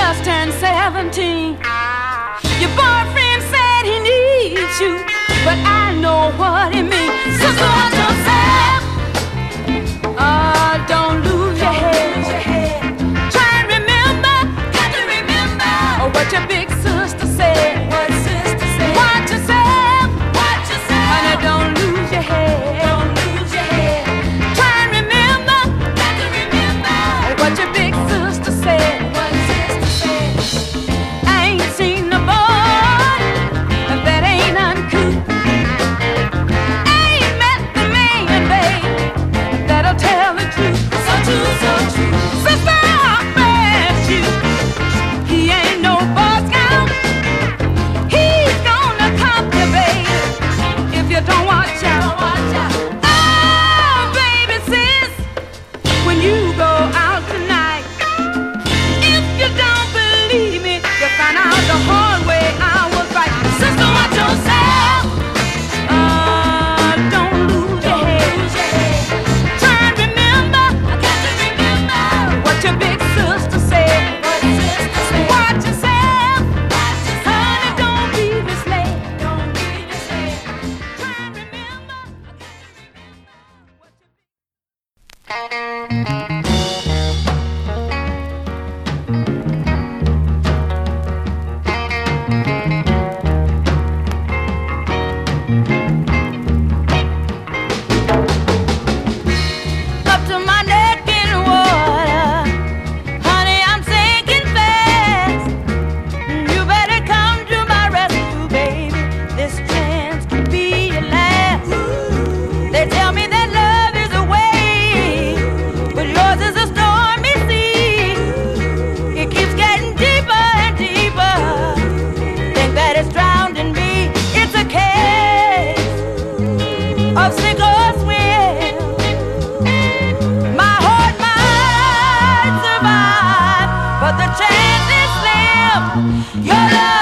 just turned 17. Your boyfriend said he needs you, but I know what it means. So watch yourself. Don't lose your head. Try and remember, got to remember what your big sister said. What sister said? Watch yourself, honey, don't lose your head. Don't lose your head. Try and remember, got to remember what your big sister said. What sister said? I ain't seen no boy that ain't uncool. Ain't met the man, babe, that'll tell the truth. So true, so true. Sister, I'll bet you he ain't no Boy Scout. He's gonna cop you, babe, if you don't watch out. Oh, baby, sis, when you go out tonight, if you don't believe me, you'll find out the hard way I was right. Sister, watch yourself. Don't lose your head. Try and remember, I got to remember what your big sister said. Watch yourself, honey, don't be misled. Don't be misled. Try and remember, I got to remember what your big up to my neck in water, honey, I'm sinking fast. You better come to my rescue, baby. This chance could be your last. They tell me that love is a wave, but yours is a stormy sea. It keeps getting deeper and deeper. Think that it's drowning me. It's a case of sink or swim. My heart might survive, but the chance is slim. Your love